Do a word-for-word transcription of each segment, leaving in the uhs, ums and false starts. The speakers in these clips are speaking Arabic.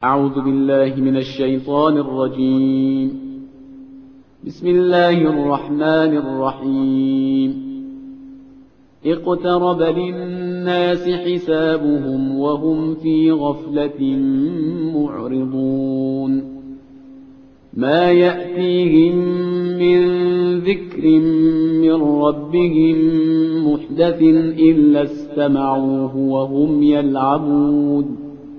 أعوذ بالله من الشيطان الرجيم. بسم الله الرحمن الرحيم. اقترب للناس حسابهم وهم في غفلة معرضون. ما يأتيهم من ذكر من ربهم محدث إلا استمعوه وهم يلعبون.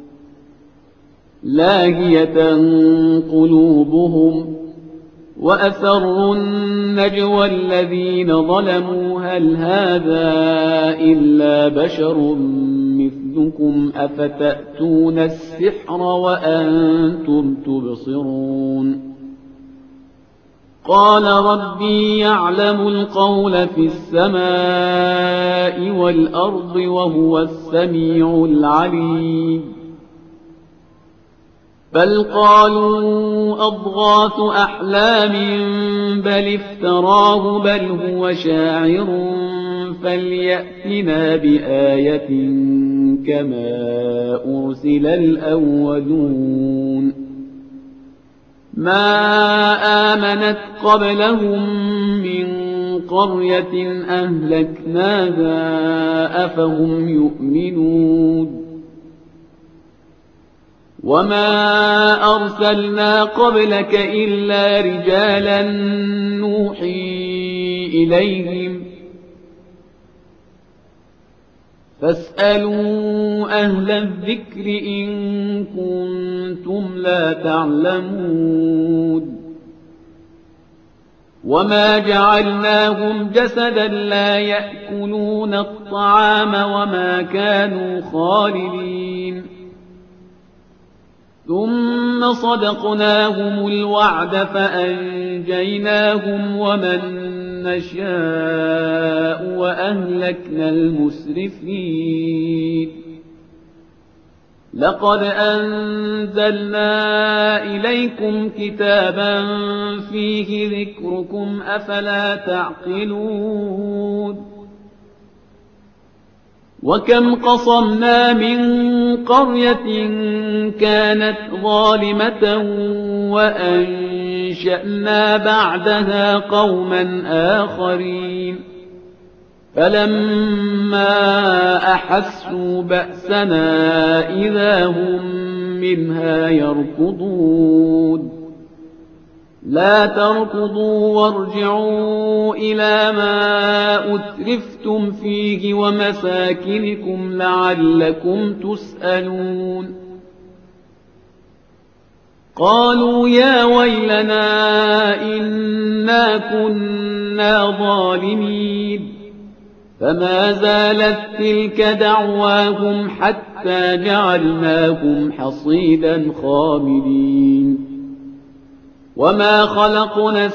لاهية قلوبهم وأسروا النجوى الذين ظلموا هل هذا إلا بشر مثلكم أفتأتون السحر وأنتم تبصرون. قال ربي يعلم القول في السماء والأرض وهو السميع العليم. بل قالوا أضغاث أحلام بل افتراه بل هو شاعر فليأتنا بآية كما أرسل الأولون. ما آمنت قبلهم من قرية أهلكناها أفهم يؤمنون. وما أرسلنا قبلك إلا رجالا نوحي إليهم فاسألوا أهل الذكر إن كنتم لا تعلمون. وما جعلناهم جسدا لا يأكلون الطعام وما كانوا خالدين. ثم صدقناهم الوعد فأنجيناهم ومن نشاء وأهلكنا المسرفين. لقد أنزلنا إليكم كتابا فيه ذكركم أفلا تعقلون. وكم قصمنا من قرية كانت ظالمة وأنشأنا بعدها قوما آخرين فلما أحسوا بأسنا إذا هم منها يركضون. لا تركضوا وارجعوا إلى ما أترفتم فيه ومساكنكم لعلكم تسألون. قالوا يا ويلنا إنا كنا ظالمين. فما زالت تلك دعواهم حتى جعلناهم حصيدا خامدين. وما خلقنا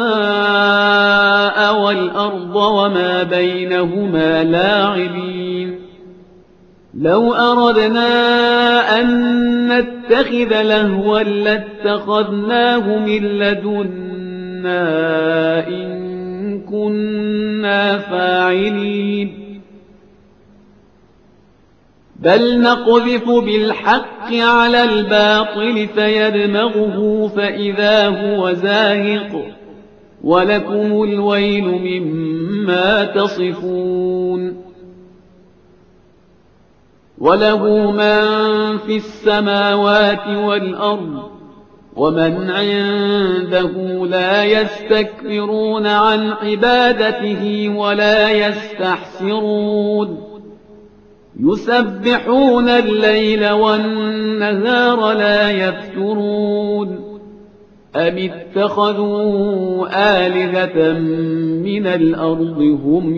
السماء والأرض وما بينهما لاعبين. لو أردنا أن نتخذ لهوا لاتخذناه من لدنا إن كنا فاعلين. بل نقذف بالحق على الباطل فيدمغه فإذا هو زاهق ولكم الويل مما تصفون. وله من في السماوات والأرض ومن عنده لا يستكبرون عن عبادته ولا يستحسرون. يسبحون الليل والنهار لا يفترون. أم اتخذوا آلهة من الأرض هم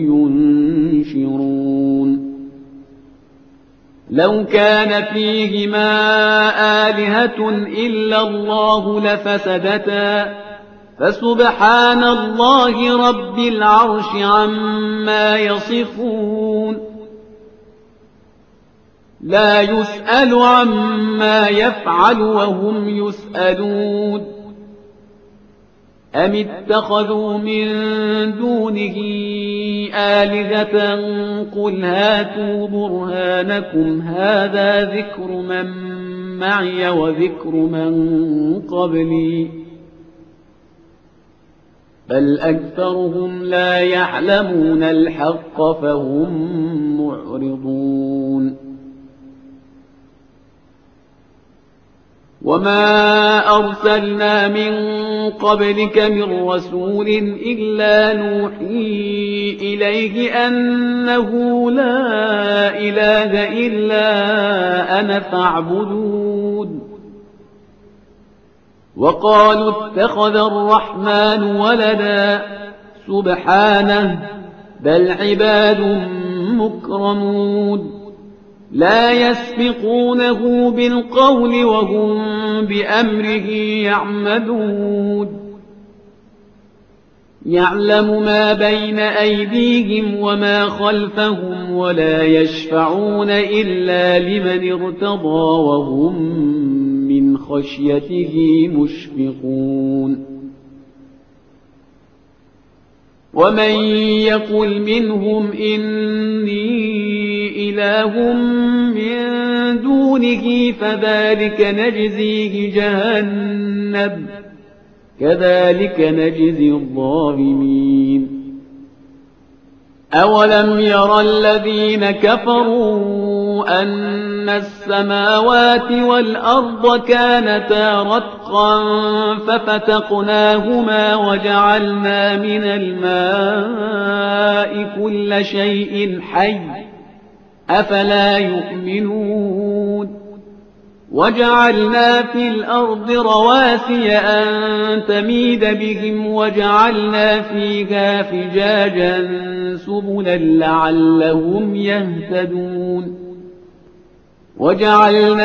ينشرون. لو كان فيهما آلهة إلا الله لفسدتا فسبحان الله رب العرش عما يصفون. لا يسأل عما يفعل وهم يسألون. أم اتخذوا من دونه آلهة قل هاتوا برهانكم هذا ذكر من معي وذكر من قبلي بل أكثرهم لا يعلمون الحق فهم معرضون وما أرسلنا من قبلك من رسول إلا نوحي إليه أنه لا إله إلا أنا فاعبدون وقالوا اتخذ الرحمن ولدا سبحانه بل عباد مكرمون لا يسبقونه بالقول وهم بأمره يعملون يعلم ما بين أيديهم وما خلفهم ولا يشفعون إلا لمن ارتضى وهم من خشيته مشفقون ومن يقل منهم إني إله من دونه فذلك نجزيه جهنم كذلك نجزي الظالمين أولم يرى الذين كفروا أن السماوات والأرض كانتا رتقا ففتقناهما وجعلنا من الماء كل شيء حي أفلا يؤمنون وجعلنا في الأرض رواسي أن تميد بهم وجعلنا فيها فجاجا سبلا لعلهم يهتدون وجعلنا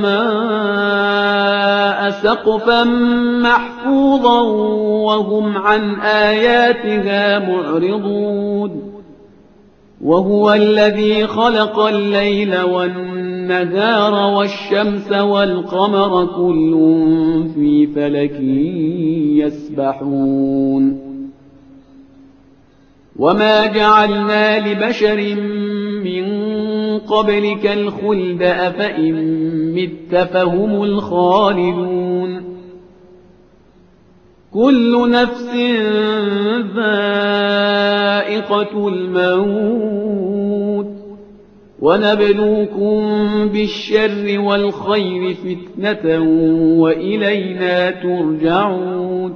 السماء سقفا محفوظا وهم عن آياتها معرضون وهو الذي خلق الليل والنهار والشمس والقمر كل في فلك يسبحون وما جعلنا لبشر من قبلك الخلد أفإن مت فهم الخالدون كل نفس ذائقة الموت ونبلوكم بالشر والخير فتنة وإلينا ترجعون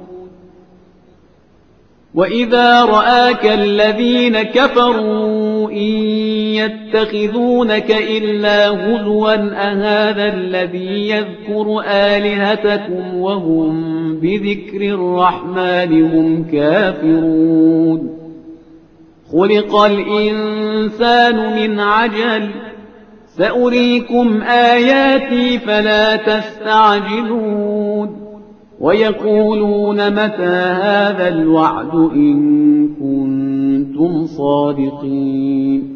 وإذا رآك الذين كفروا إن يتخذونك إلا هزوا أهذا الذي يذكر آلهتكم وهم بذكر الرحمن هم كافرون خلق الإنسان من عجل سأريكم آياتي فلا تستعجلون ويقولون متى هذا الوعد إن كنتم صادقين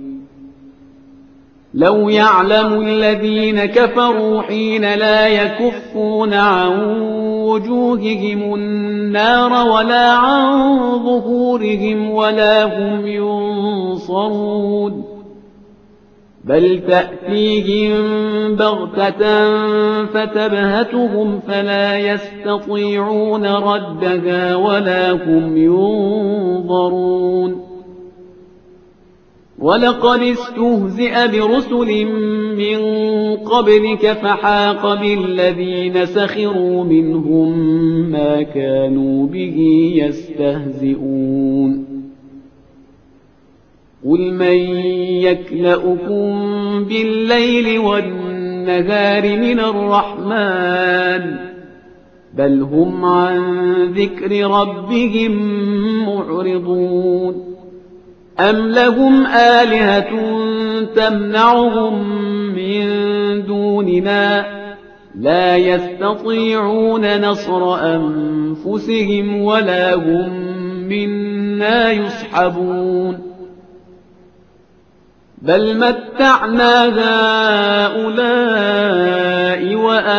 لو يعلم الذين كفروا حين لا يكفون عن وجوههم النار ولا عن ظهورهم ولا هم ينصرون بل تأتيهم بغتة فتبهتهم فلا يستطيعون ردها ولا هم ينظرون ولقد استهزئ برسل من قبلك فحاق بالذين سخروا منهم ما كانوا به يستهزئون قل من يكلؤكم بالليل والنهار من الرحمن بل هم عن ذكر ربهم معرضون أم لهم آلهة تمنعهم من دوننا لا يستطيعون نصر أنفسهم ولا هم منا يصحبون بل متعنا هؤلاء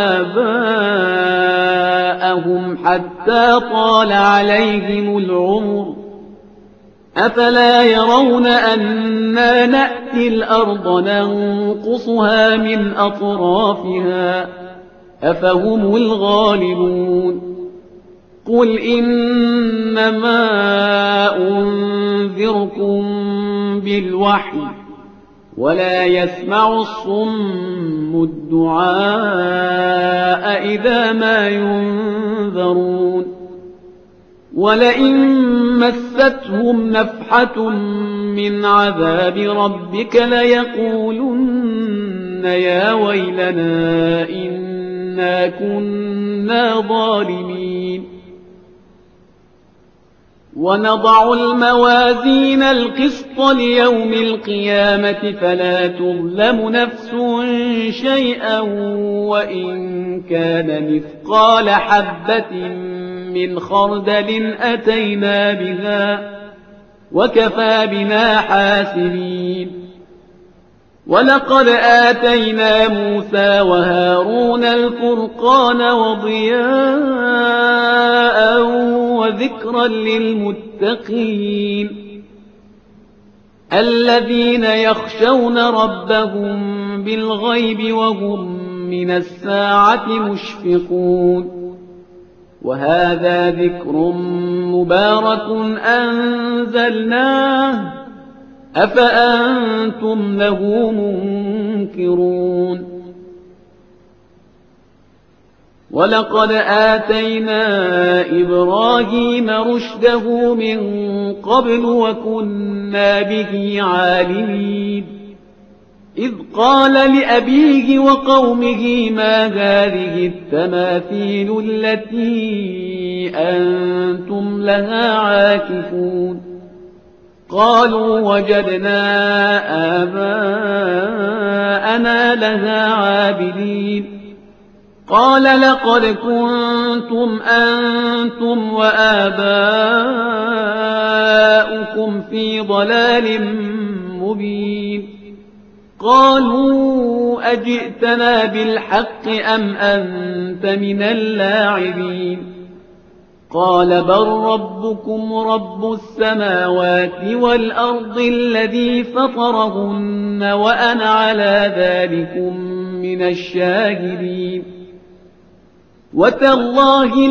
وآباءهم حتى طال عليهم العمر أفلا يرون أنا نأتي الأرض ننقصها من أطرافها أفهم الغالبون قل إنما أنذركم بالوحي ولا يسمع الصم الدعاء إذا ما ينذرون ولئن مستهم نفحة من عذاب ربك ليقولن يا ويلنا إنا كنا ظالمين ونضع الموازين القسط ليوم القيامة فلا تظلم نفس شيئا وإن كان مثقال حبة من خردل أتينا بها وكفى بنا حاسبين ولقد آتينا موسى وهارون الفرقان وضياء وذكرا للمتقين الذين يخشون ربهم بالغيب وهم من الساعة مشفقون وهذا ذكر مبارك أنزلناه أفأنتم له منكرون ولقد آتينا إبراهيم رشده من قبل وكنا به عالمين إذ قال لأبيه وقومه ما هذه التماثيل التي أنتم لها عاكفون قالوا وجدنا آباءنا لها عابدين قال لقد كنتم أنتم وآباؤكم في ضلال مبين قالوا أجئتنا بالحق أم أنت من اللاعبين قال بل ربكم رب السماوات والأرض الذي فطرهن وأنا على ذلكم من الشاهدين وتالله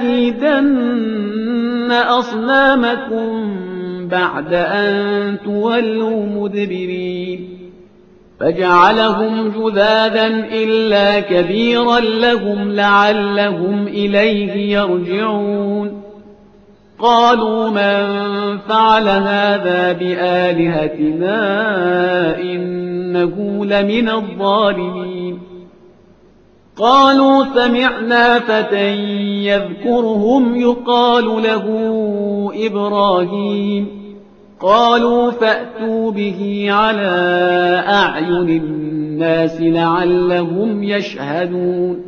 لأكيدن أصنامكم بعد أن تولوا مدبرين فجعلهم جذاذا إلا كبيرا لهم لعلهم إليه يرجعون قالوا من فعل هذا بآلهتنا إنه لمن الظالمين قالوا سمعنا فتى يذكرهم يقال له إبراهيم قالوا فأتوا به على أعين الناس لعلهم يشهدون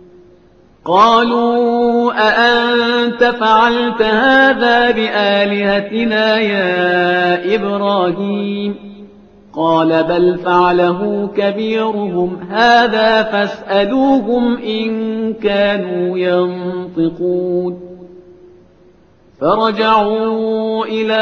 قالوا أأنت فعلت هذا بآلهتنا يا إبراهيم قال بل فعله كبيرهم هذا فاسألوهم إن كانوا ينطقون فرجعوا إلى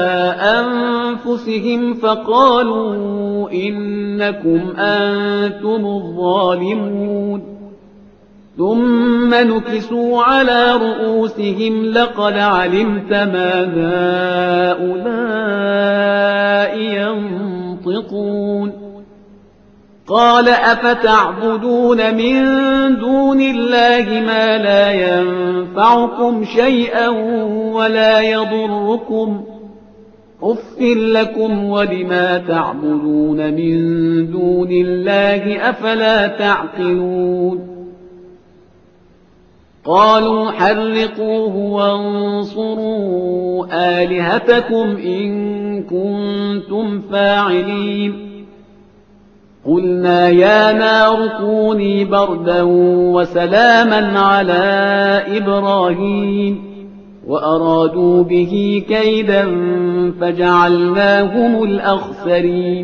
أنفسهم فقالوا إنكم أنتم الظالمون ثم نكسوا على رؤوسهم لقد علمت ما هؤلاء ينطقون قال أفتعبدون من دون الله ما لا ينفعكم شيئا ولا يضركم أف لكم ولما تعبدون من دون الله أفلا تعقلون قالوا حرقوه وانصروا آلهتكم إن كنتم فاعلين قلنا يا نار كوني بردا وسلاما على إبراهيم وأرادوا به كيدا فجعلناهم الأخسرين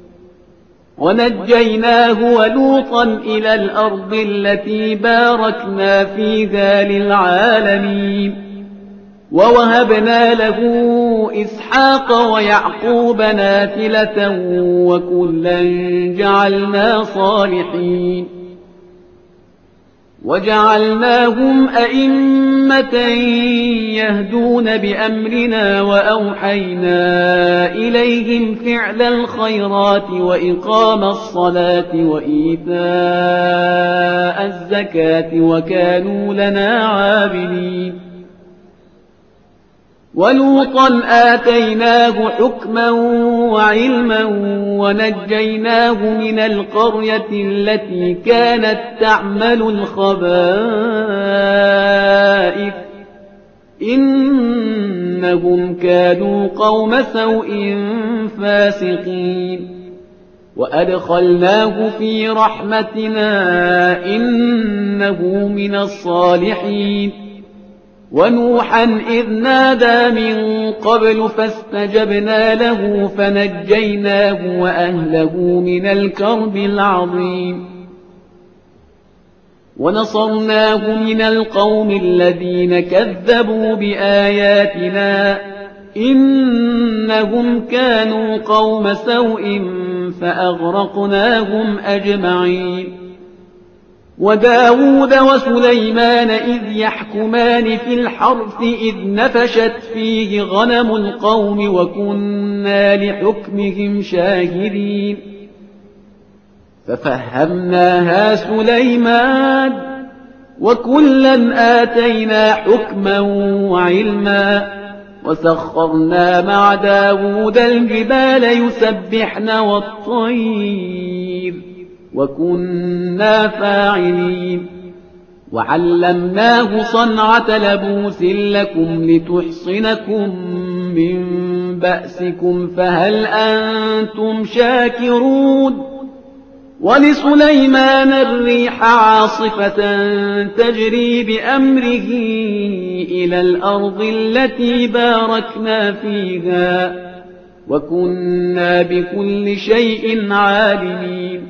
ونجيناه ولوطا إلى الأرض التي باركنا فيها للعالمين ووهبنا له إسحاق ويعقوب نافلة وكلا جعلنا صالحين وجعلناهم أئمة يهدون بأمرنا وأوحينا إليهم فعل الخيرات وإقام الصلاة وإيتاء الزكاة وكانوا لنا عابدين ولوطا آتيناه حكما وعلما ونجيناه من القرية التي كانت تعمل الخبائث إنهم كانوا قوم سوء فاسقين وأدخلناه في رحمتنا إنه من الصالحين ونوحا إذ نادى من قبل فاستجبنا له فنجيناه وأهله من الكرب العظيم ونصرناه من القوم الذين كذبوا بآياتنا إنهم كانوا قوم سوء فأغرقناهم أجمعين وداود وسليمان إذ يحكمان في الحرث إذ نفشت فيه غنم القوم وكنا لحكمهم شاهدين ففهمناها سليمان وكلا آتينا حكما وعلما وسخرنا مع داود الجبال يسبحن والطير وكنا فاعلين وعلمناه صنعة لبوس لكم لتحصنكم من بأسكم فهل أنتم شاكرون ولسليمان الريح عاصفة تجري بأمره إلى الأرض التي باركنا فيها وكنا بكل شيء عالمين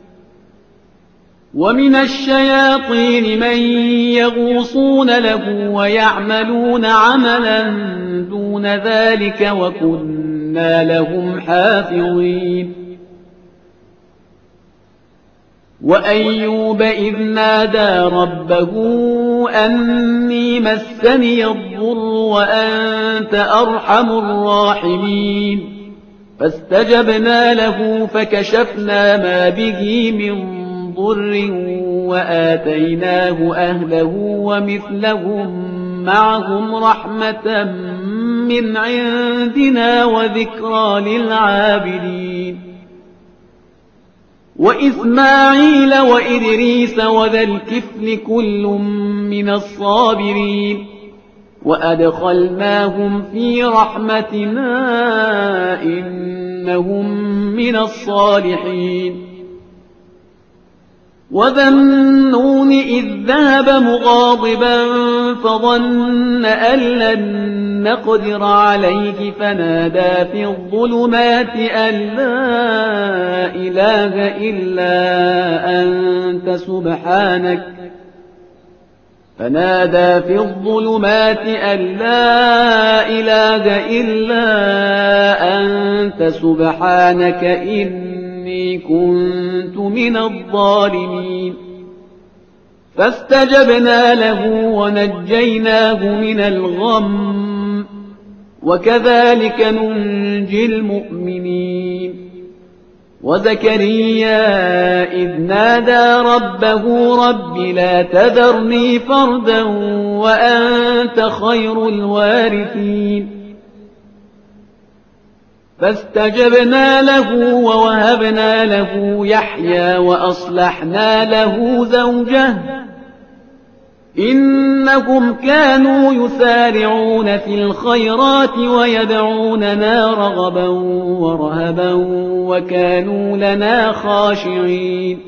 ومن الشياطين من يغوصون له ويعملون عملا دون ذلك وكنا لهم حافظين وأيوب إذ نادى ربه أني مسني الضر وأنت أرحم الراحمين فاستجبنا له فكشفنا ما به من ضر وآتيناه أهله ومثلهم معهم رحمة من عندنا وذكرى للعابدين وإسماعيل وإدريس وذا الكفل كل من الصابرين وأدخلناهم في رحمتنا إنهم من الصالحين وذا النون إذ ذهب مغاضبا فظن أن لن نقدر عليه فنادى في الظلمات أن لا إله إلا أنت سبحانك فنادى في الظلمات أن لا إله إلا أنت سبحانك إني كنت من الظالمين فاستجبنا له ونجيناه من الغم وكذلك ننجي المؤمنين وزكريا إذ نادى ربه رب لا تذرني فردا وأنت خير الوارثين فاستجبنا له ووهبنا له يحيى وأصلحنا له زوجه إنهم كانوا يسارعون في الخيرات ويدعوننا رغبا ورهبا وكانوا لنا خاشعين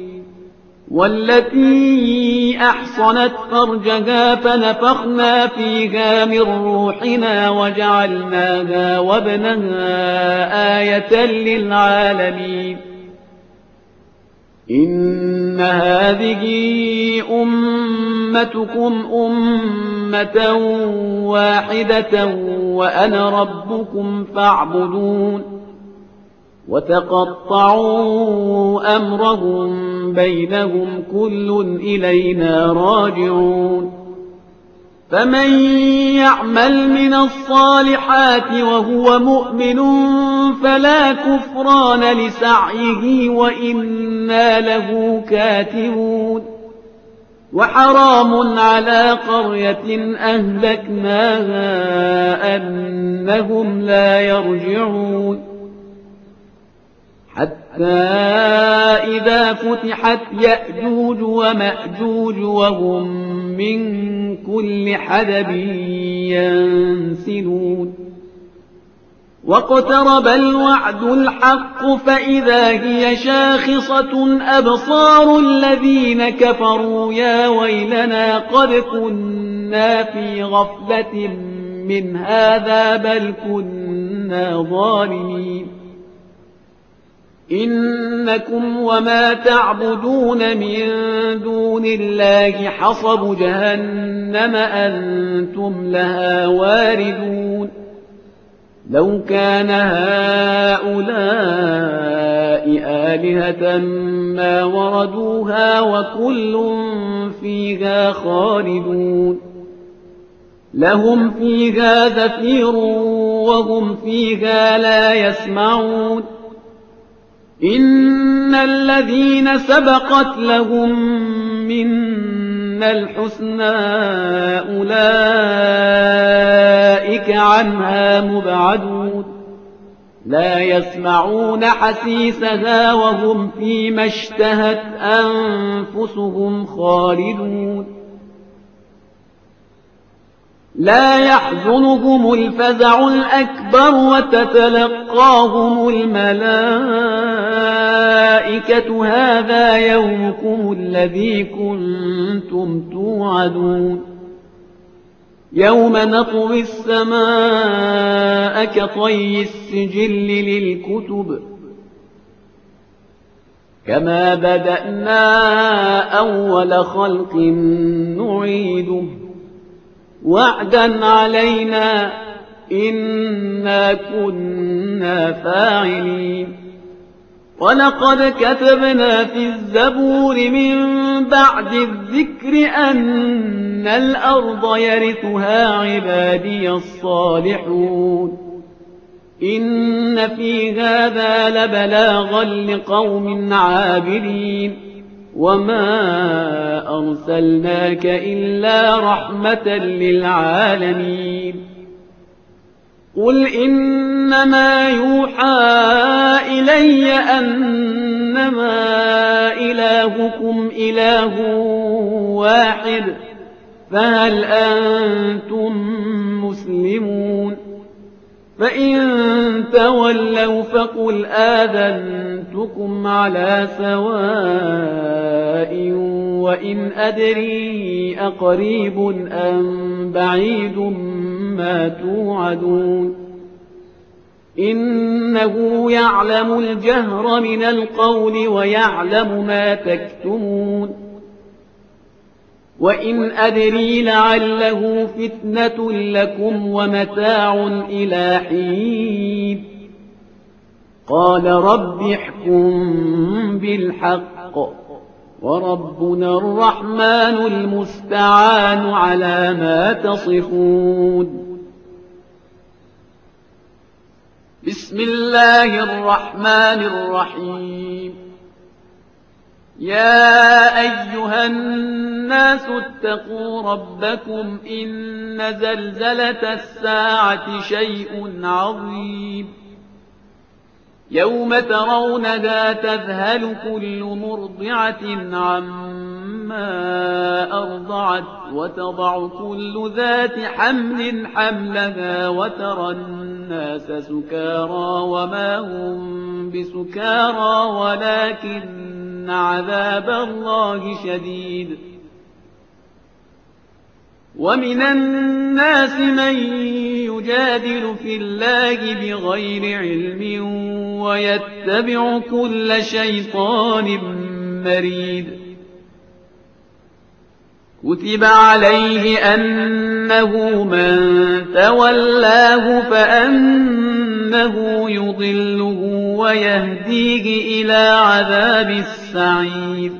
والتي أحصنت فرجها فنفخنا فيها من روحنا وجعلناها وابنها آية للعالمين إن هذه أمتكم أمة واحدة وأنا ربكم فاعبدون وتقطعوا أمرهم بينهم كل إلينا راجعون فمن يعمل من الصالحات وهو مؤمن فلا كفران لسعيه وإنا له كاتبون وحرام على قرية أهلكناها أنهم لا يرجعون حتى إذا فتحت يأجوج ومأجوج وهم من كل حدب ينسلون واقترب الوعد الحق فإذا هي شاخصة أبصار الذين كفروا يا ويلنا قد كنا في غفلة من هذا بل كنا ظالمين إنكم وما تعبدون من دون الله حصب جهنم أنتم لها واردون لو كان هؤلاء آلهة ما وردوها وكل فيها خالدون لهم فيها زفير وهم فيها لا يسمعون إن الذين سبقت لهم منا الحسنى أولئك عنها مبعدون لا يسمعون حسيسها وهم فيما اشتهت أنفسهم خالدون لا يحزنهم الفزع الأكبر وتتلقاهم الملائكة هذا يومكم الذي كنتم توعدون يوم نطوي السماء كطي السجل للكتب كما بدأنا أول خلق نعيده وعدا علينا إنا كنا فاعلين ولقد كتبنا في الزبور من بعد الذكر أن الأرض يرثها عبادي الصالحون إن في هذا لبلاغا لقوم عابدين وما أرسلناك إلا رحمة للعالمين قل إنما يوحى إلي أنما إلهكم إله واحد فهل أنتم مسلمون فإن تولوا فقل آذنتكم على سواء وإن أدري أقريب أم بعيد ما توعدون إنه يعلم الجهر من القول ويعلم ما تكتمون وإن أدري لعله فتنة لكم ومتاع إلى حين قال رب احكم بالحق وربنا الرحمن المستعان على ما تصفون بسم الله الرحمن الرحيم يا أيها الناس اتقوا ربكم إن زلزلة الساعة شيء عظيم يوم ترونها تذهل كل مرضعة عما أرضعت وتضع كل ذات حمل حملها وترى الناس سكارى وما هم بسكارى ولكن عذاب الله شديد ومن الناس من يجادل في الله بغير علم ويتبع كل شيطان مريد كتب عليه أنه من تولاه فأنه يضله ويهديه إلى عذاب السعير.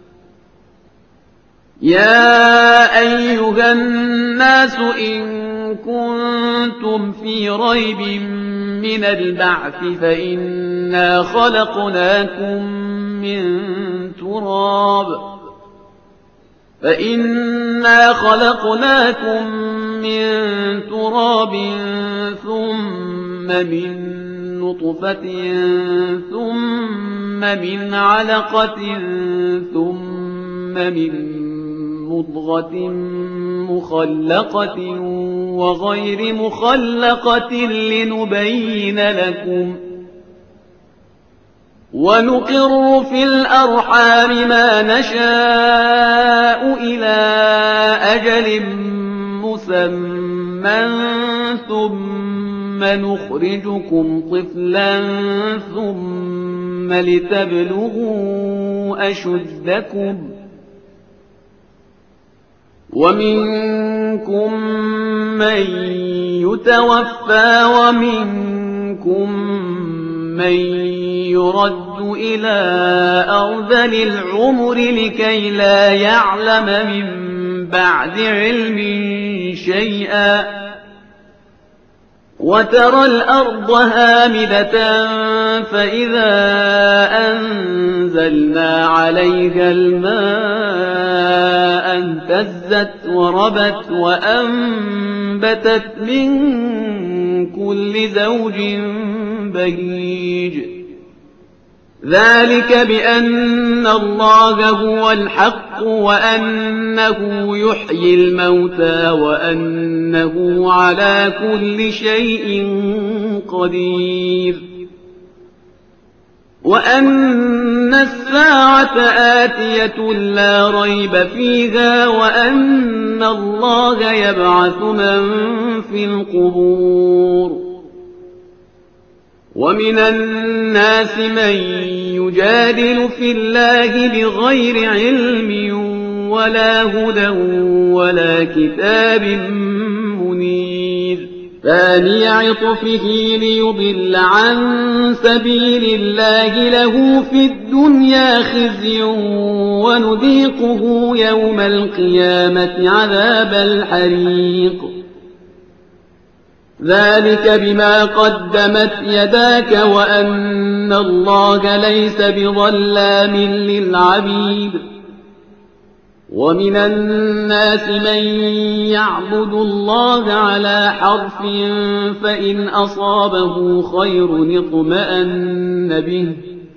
يا أيها الناس إن كنتم في ريب من البعث فإنا خلقناكم من تراب فإنا خلقناكم من تراب ثم من نطفة ثم من علقة ثم من مضغة مخلقة وغير مخلقة لنبين لكم ونقر في الأرحام ما نشاء إلى أجل مسمى ثم نخرجكم طفلا ثم لتبلغوا أشدكم ومنكم من يتوفى ومنكم من يرد إلى أرذل العمر لكي لا يعلم من بعد علم شيئا وترى الأرض هامدة فإذا أنزلنا عليها الماء اهتزت وربت وأنبتت من كل زوج بهيج ذلك بأن الله هو الحق وأنه يحيي الموتى وأنه على كل شيء قدير وأن الساعة آتية لا ريب فيها وأن الله يبعث من في القبور ومن الناس من يجادل في الله بغير علم ولا هدى ولا كتاب منير ثاني عطفه ليضل عن سبيل الله له في الدنيا خزي ونذيقه يوم القيامة عذاب الحريق ذلك بما قدمت يداك وأن الله ليس بظلام للعبيد ومن الناس من يعبد الله على حرف فإن أصابه خير اطمأن به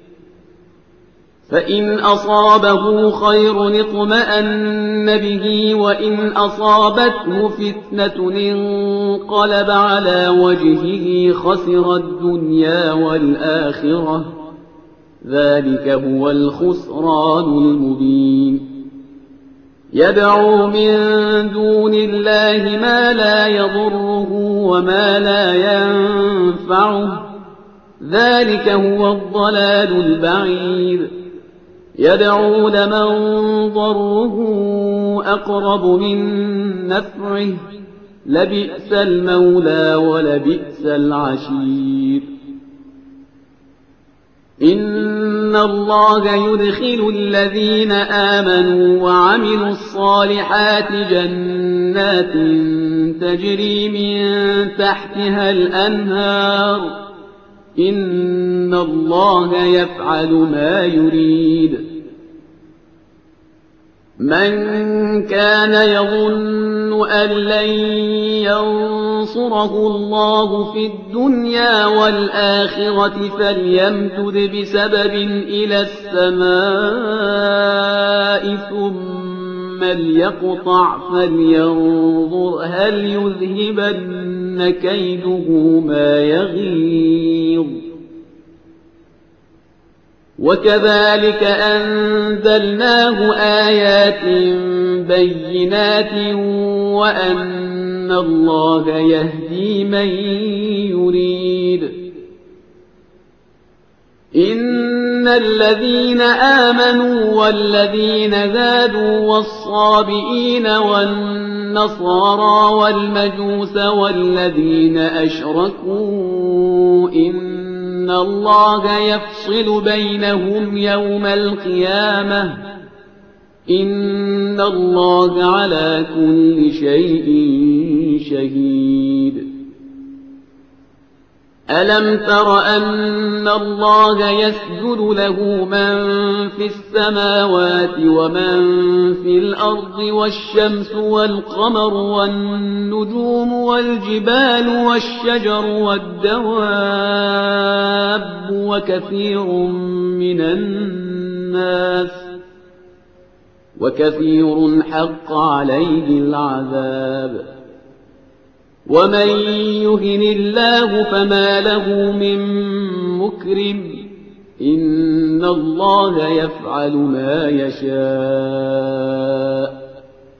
فإن أصابه خير اطمأن به وإن أصابته فتنة انقلب على وجهه خسر الدنيا والآخرة ذلك هو الخسران المبين يدعو من دون الله ما لا يضره وما لا ينفعه ذلك هو الضلال البعيد يدعو لمن ضره أقرب من نفعه لبئس المولى ولبئس العشير إن الله يدخل الذين آمنوا وعملوا الصالحات جنات تجري من تحتها الأنهار إن الله يفعل ما يريد من كان يظن أن لن ينصره الله في الدنيا والآخرة فليمدد بسبب إلى السماء ثم ليقطع فلينظر هل يذهبن كيده ما يغيظ وكذلك أنزلناه آيات بينات وأن الله يهدي من يريد إن الذين آمنوا والذين هادوا والصابئين والنصارى والمجوس والذين أشركوا إن إن الله يفصل بينهم يوم القيامة إن الله على كل شيء شهيد ألم تر أن الله يسجد له من في السماوات ومن في الأرض والشمس والقمر والنجوم والجبال والشجر والدواب وكثير من الناس وكثير حق عليه العذاب ومن يهن الله فما له من مكرم إن الله يفعل ما يشاء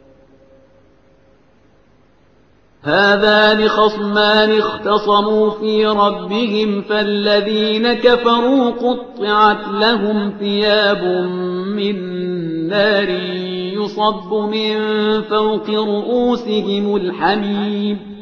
هذان خصمان اختصموا في ربهم فالذين كفروا قطعت لهم ثياب من نار يصب من فوق رؤوسهم الحميم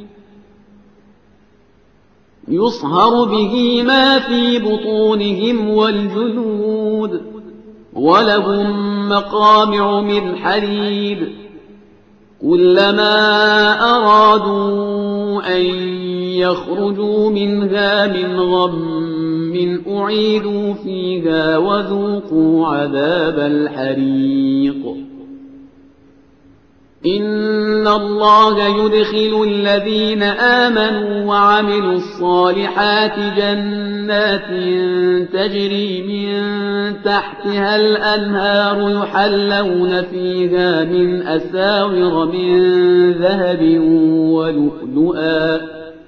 يصهر به ما في بطونهم والجلود ولهم مقامع من حديد كلما أرادوا أن يخرجوا منها من غم أعيدوا فيها وذوقوا عذاب الحريق إن الله يدخل الذين آمنوا وعملوا الصالحات جنات تجري من تحتها الأنهار يحلون فيها من أساور من ذهب ولؤلؤا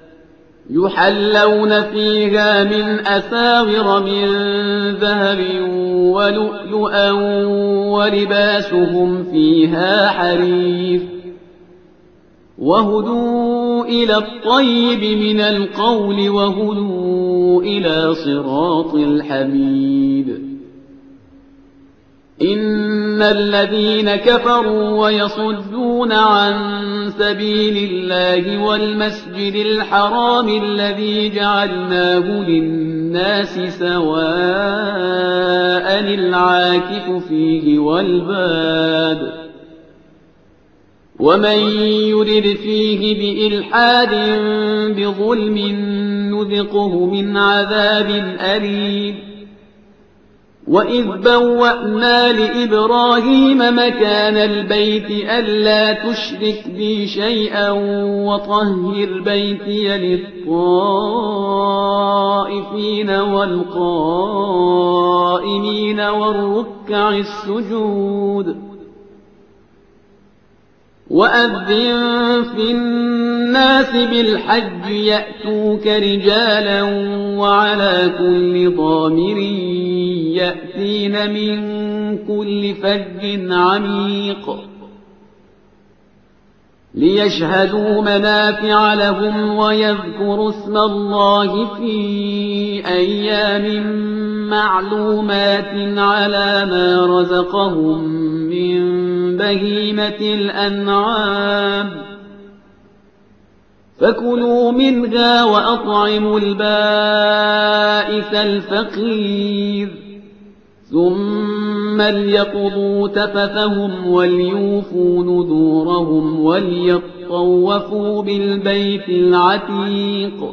يحلون فيها من أساور من ذهب ولؤلؤا ولباسهم فيها حرير وهدوا إلى الطيب من القول وهدوا إلى صراط الحميد إن الذين كفروا ويصدون عن سبيل الله والمسجد الحرام الذي جعلناه للناس سواء العاكف فيه والباد ومن يرد فيه بإلحاد بظلم نذقه من عذاب أليم وإذ بوأنا لإبراهيم مكان البيت ألا تشرك بي شيئا وطهر بيتي للطائفين والقائمين والركع السجود وأذن في الناس بالحج يأتوك رجالا وعلى كل ضامر يأتين من كل فج عميق ليشهدوا منافع لهم ويذكروا اسم الله في أيام معلومات على ما رزقهم من بهيمة الأنعام فكلوا منها وأطعموا البائس الفقير ثم ليقضوا تفثهم وليوفوا نذورهم وليطوفوا بالبيت العتيق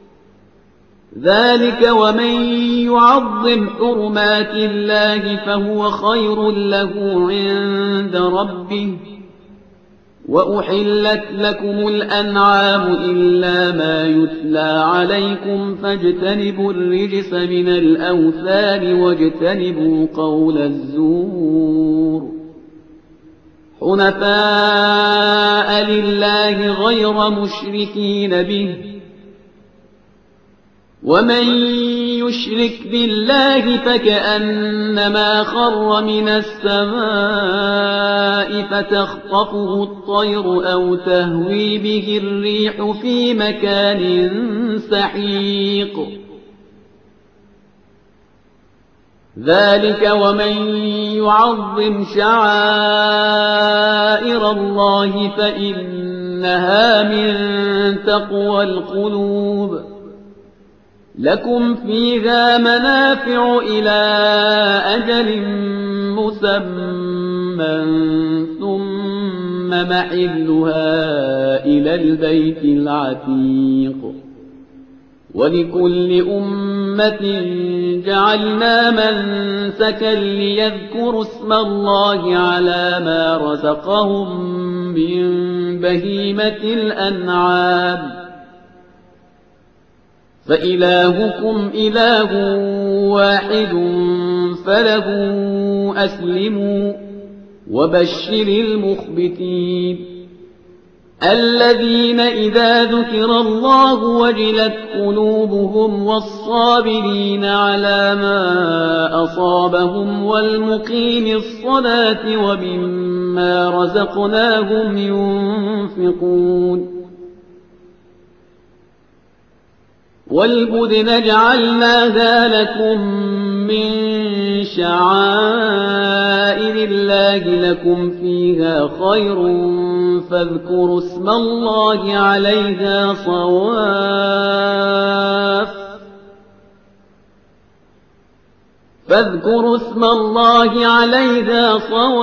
ذلك ومن يعظم حرمات الله فهو خير له عند ربه وأحلت لكم الأنعام إلا ما يتلى عليكم فاجتنبوا الرجس من الأوثان واجتنبوا قول الزور حنفاء لله غير مشركين به ومن يشرك بالله فكأنما خر من السماء فتخطفه الطير أو تهوي به الريح في مكان سحيق ذلك ومن يعظم شعائر الله فإنها من تقوى القلوب لكم فيها منافع إلى أجل مسمى ثم محلها إلى البيت العتيق ولكل أمة جعلنا منسكا ليذكروا اسم الله على ما رزقهم من بهيمة الأنعام فإلهكم إله واحد فله أسلموا وبشر المخبتين الذين إذا ذكر الله وجلت قلوبهم والصابرين على ما أصابهم والمقيم الصلاة ومما رزقناهم ينفقون والبدن جعلناها لكم من شعائر الله لكم فيها خير فاذكروا اسم الله عليها صواف فاذكروا اسم الله عليها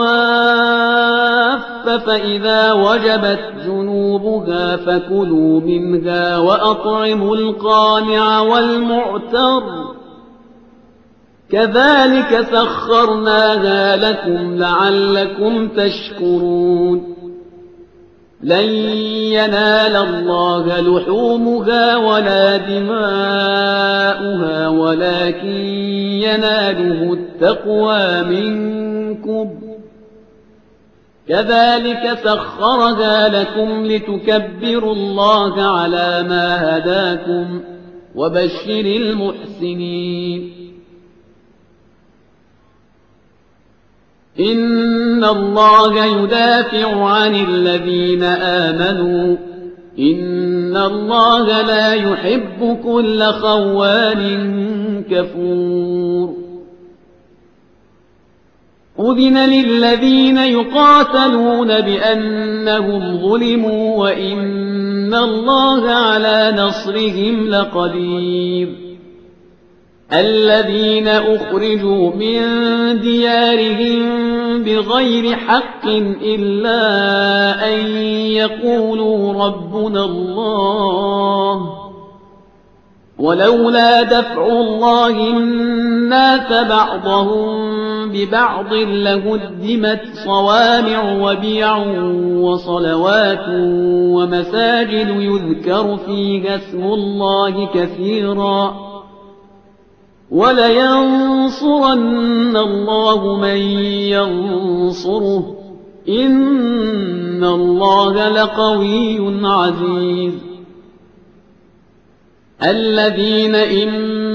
صواف فإذا وجبت جنوبها فكلوا منها وأطعموا القانع والمعتر كذلك سخرناها لكم لعلكم تشكرون لن ينال الله لحومها ولا دماؤها ولكن يناله التقوى منكم كذلك سخرها لكم لتكبروا الله على ما هداكم وبشر المحسنين إن الله يدافع عن الذين آمنوا إن الله لا يحب كل خوان كفور أذن للذين يقاتلون بأنهم ظلموا وإن الله على نصرهم لقدير الذين أخرجوا من ديارهم بغير حق إلا أن يقولوا ربنا الله ولولا دفع الله الناس بعضهم ببعض لهدمت صوامع وبيع وصلوات ومساجد يذكر فيها اسم الله كثيرا ولينصرن الله من ينصره إن الله لقوي عزيز الذين إن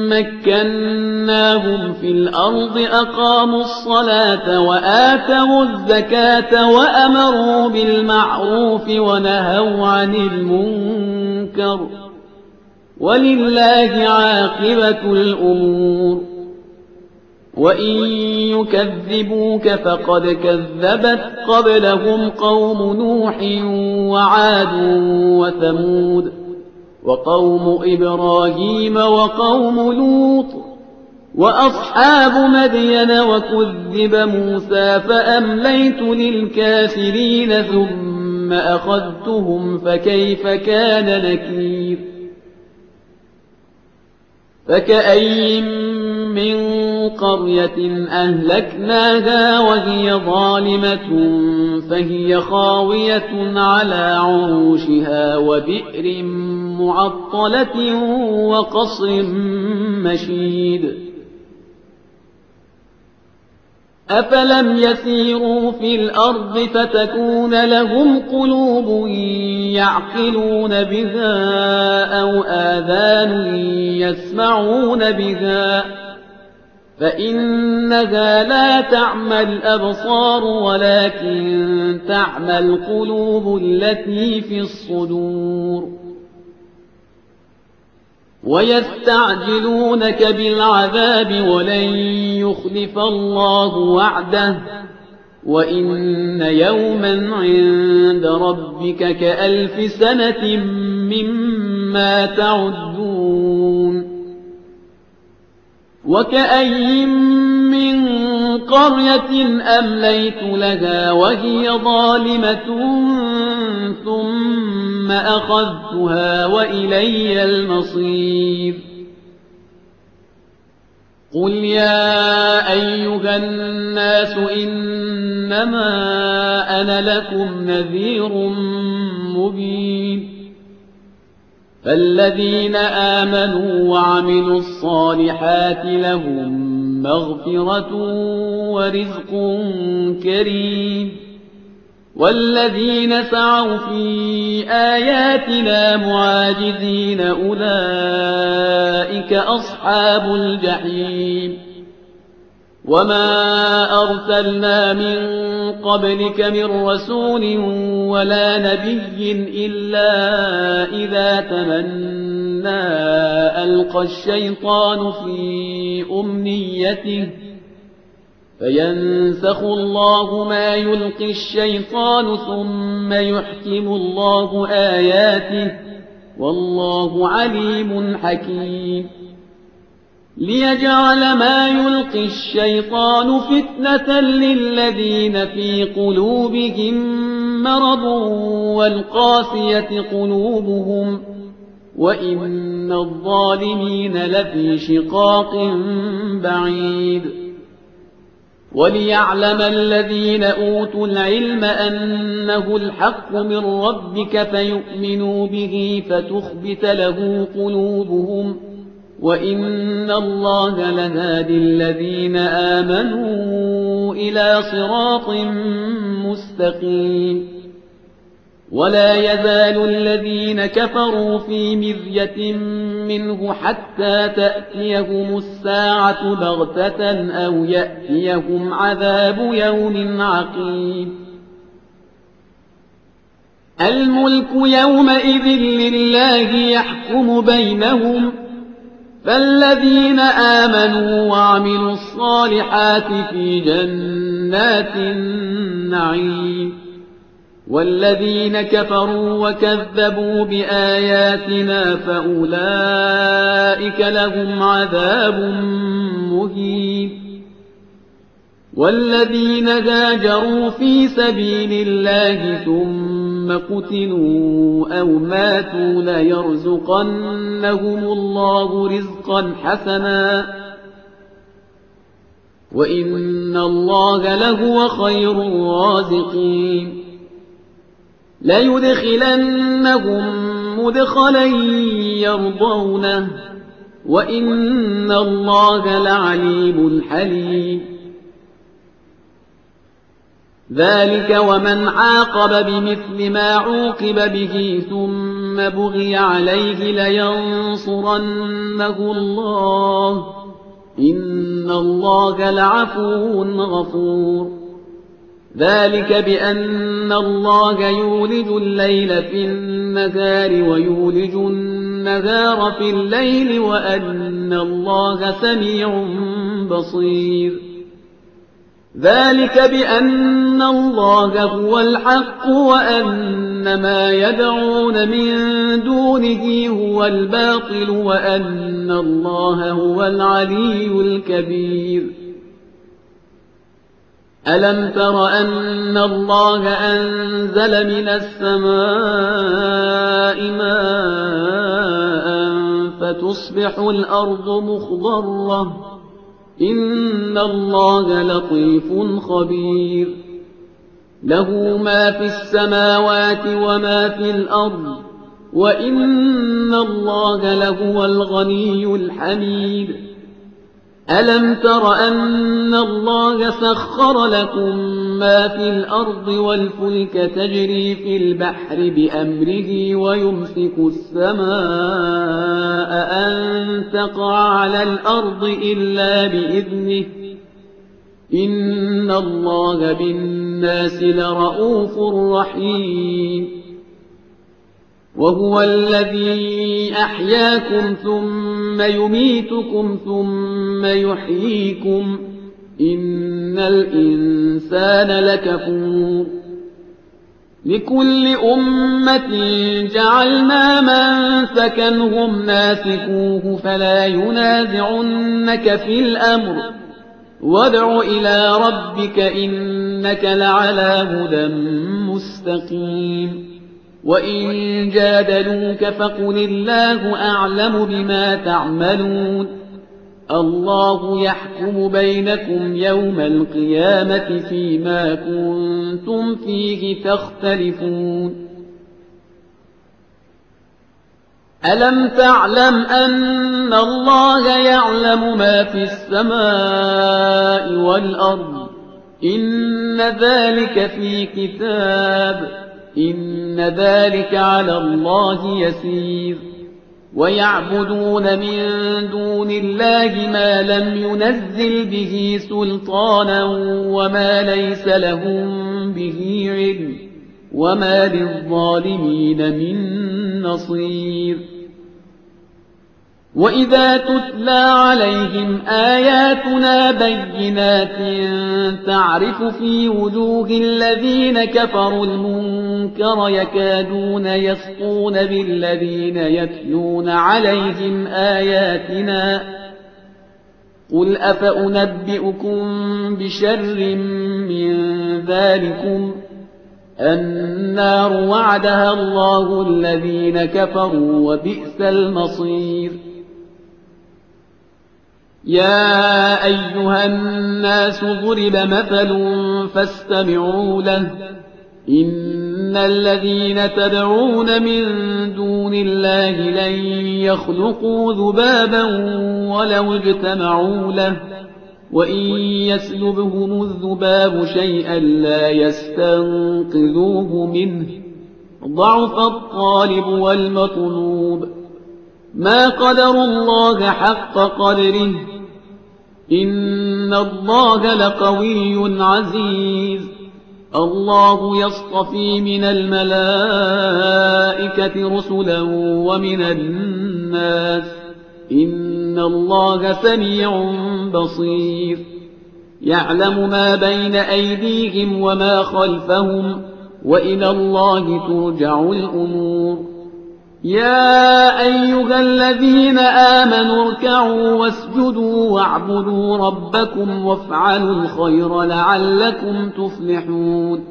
مكناهم في الأرض أقاموا الصلاة وآتوا الزكاة وأمروا بالمعروف ونهوا عن المنكر ولله عاقبة الأمور وإن يكذبوك فقد كذبت قبلهم قوم نوح وعاد وثمود وقوم إبراهيم وقوم لوط وأصحاب مدين وكذب موسى فأمليت للكافرين ثم أخذتهم فكيف كان نكير فكأي من قرية أهلكناها وهي ظالمة فهي خاوية على عروشها وبئر معطلة وقصر مشيد أفلم يسيروا في الأرض فتكون لهم قلوب يعقلون بها أو آذان يسمعون بها فإنها لا تعمى الأبصار ولكن تعمى القلوب التي في الصدور ويستعجلونك بالعذاب ولن يخلف الله وعده وإن يوما عند ربك كألف سنة مما تعدون وكأين من قرية أمليت لها وهي ظالمة ثم أخذتها وإلي المصير قل يا أيها الناس إنما أنا لكم نذير مبين فالذين آمنوا وعملوا الصالحات لهم مغفرة ورزق كريم والذين سعوا في آياتنا معاجزين أولئك أصحاب الجحيم وما أرسلنا من قبلك من رسول ولا نبي إلا إذا تمنى ألقى الشيطان في أمنيته فينسخ الله ما يلقي الشيطان ثم يحكم الله آياته والله عليم حكيم ليجعل ما يلقي الشيطان فتنة للذين في قلوبهم مرض والقاسية قلوبهم وإن الظالمين لفي شقاق بعيد وليعلم الذين أوتوا العلم أنه الحق من ربك فيؤمنوا به فتخبت له قلوبهم وإن الله لهادي الذين آمنوا إلى صراط مستقيم ولا يزال الذين كفروا في مرية منه حتى تأتيهم الساعة بغتة أو يأتيهم عذاب يوم عقيم الملك يومئذ لله يحكم بينهم فالذين آمنوا وعملوا الصالحات في جنات النعيم والذين كفروا وكذبوا بآياتنا فأولئك لهم عذاب مهين والذين هاجروا في سبيل الله ثم قتلوا أو ماتوا ليرزقنهم الله رزقا حسنا وإن الله لهو خير الرازقين ليدخلنهم مدخلا يرضونه وإن الله لعليم حليم ذلك ومن عاقب بمثل ما عوقب به ثم بغي عليه لينصرنه الله إن الله لعفو غفور ذلك بأن الله يولج الليل في النهار ويولج النهار في الليل وأن الله سميع بصير ذلك بأن الله هو الحق وأن ما يدعون من دونه هو الباطل وأن الله هو العلي الكبير ألم تر أن الله أنزل من السماء ماء فتصبح الأرض مخضرة إن الله لطيف خبير له ما في السماوات وما في الأرض وإن الله لهو الغني الحميد ألم تر أن الله سخر لكم ما في الأرض والفلك تجري في البحر بأمره ويمسك السماء أن تقع على الأرض إلا بإذنه إن الله بالناس لرءوف رحيم وهو الذي أحياكم ثم يميتكم ثم يحييكم إن الإنسان لكفور لكل أمة جعلنا منسكا هم ناسكوه فلا ينازعنك في الأمر وادع إلى ربك إنك لعلى هدى مستقيم وإن جادلوك فقل الله أعلم بما تعملون الله يحكم بينكم يوم القيامة فيما كنتم فيه تختلفون ألم تعلم أن الله يعلم ما في السماء والأرض إن ذلك في كتاب إن ذلك على الله يسير ويعبدون من دون الله ما لم ينزل به سلطانا وما ليس لهم به علم وما للظالمين من نصير وإذا تتلى عليهم آياتنا بينات تعرف في وجوه الذين كفروا المنكر يكادون يسطون بالذين يتلون عليهم آياتنا قل أفأنبئكم بشر من ذلكم النار وعدها الله الذين كفروا وبئس المصير يا أيها الناس ضرب مثل فاستمعوا له إن الذين تدعون من دون الله لن يخلقوا ذبابا ولو اجتمعوا له وإن يسلبهم الذباب شيئا لا يستنقذوه منه ضعف الطالب والمطلوب ما قدروا الله حق قدره إن الله لقوي عزيز الله يصطفي من الملائكة رسلا ومن الناس إن الله سميع بصير يعلم ما بين أيديهم وما خلفهم وإلى الله ترجع الأمور يا أيها الذين آمنوا اركعوا واسجدوا واعبدوا ربكم وافعلوا الخير لعلكم تفلحون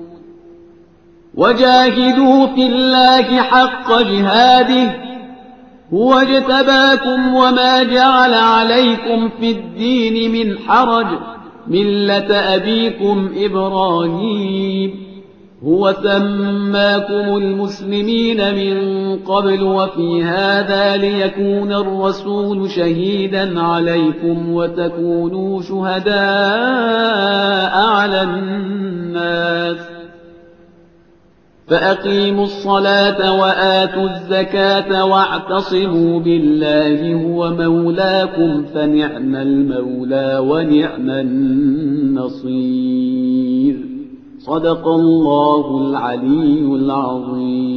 وجاهدوا في الله حق جهاده هو اجتباكم وما جعل عليكم في الدين من حرج ملة أبيكم إبراهيم هو سماكم المسلمين من قبل وفي هذا ليكون الرسول شهيدا عليكم وتكونوا شهداء على الناس فأقيموا الصلاة وآتوا الزكاة واعتصموا بالله هو مولاكم فنعم المولى ونعم النصير صدق الله العلي العظيم.